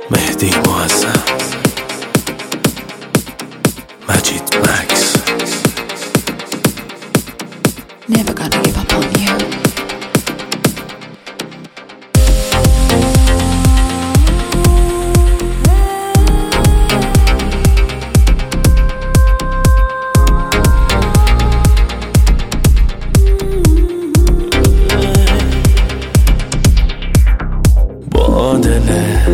مهدی معظم، مجید مکس. Never gonna give up on you. با دل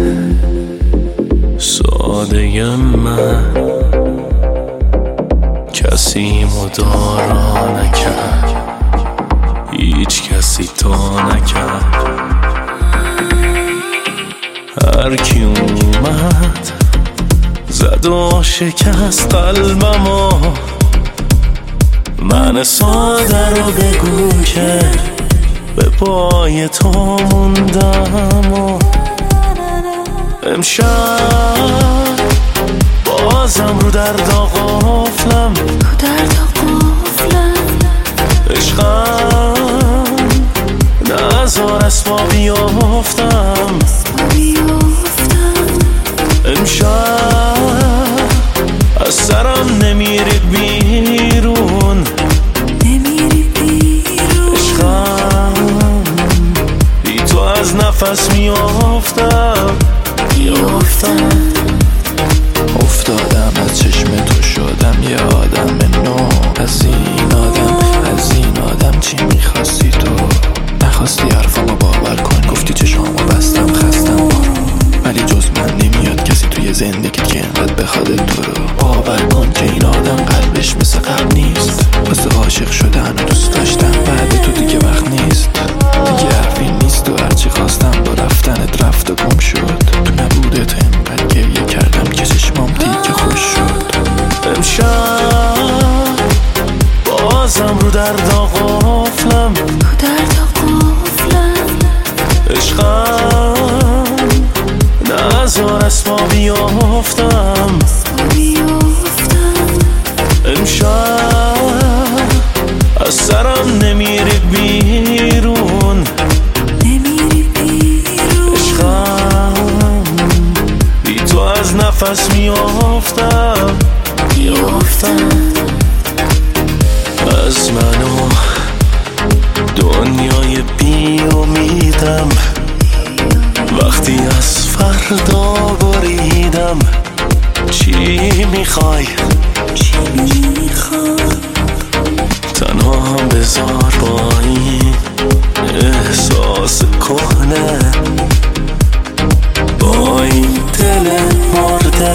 ساده من کسی مدارا نکرد، هیچ کسی تا نکرد. هر کی اومد زد و شکست قلبمو، من ساده رو بگو که به پای تو موندم. و امشب بازم رو درد غافلم، عشقم نذار اسما بیافتم. امشب از سرم نمیری بیرون، عشقم بی تو از نفس میافتم. افتادم از چشم تو، شدم یه آدم نو. از این آدم چی میخواستی تو؟ نخواستی حرفامو باور کن، گفتی چشامو بستم خستم برو. ولی جز من نمیاد کسی توی زندگیت که اینقدر بخواد تو رو. باور کن که این آدم قلبش مثل قبل نیست، واسه عاشق شدن و دوست داشتن بعد تو دیگه وقت نیست. دیگه حرفی نیست و هرچی خواستم با رفتنت رفت و گم شد. تو نبودت اینقدر گریه کردم که چشمام دیگه خوش شد. امشب بازم رو درد غافلم، عشقم نذار اسما بیافتم. امشب از سرم نمیری بیرون، عشقم بی تو از نفس میافتم. از من و دنیای بی امیدم، وقتی از فردا بریدم. چی میخوای؟ تنها بذار با این احساس کهنه، با این دل مرده.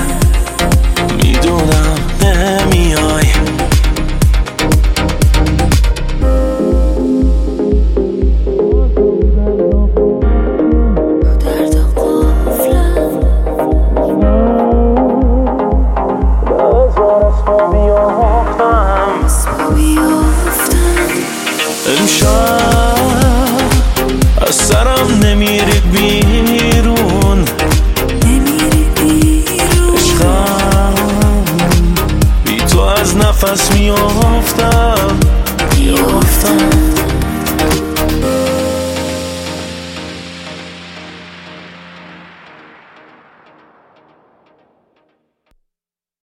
میدونم نمیای، امشب از سرم نمیری بیرون، عشقم بی تو از نفس میافتم.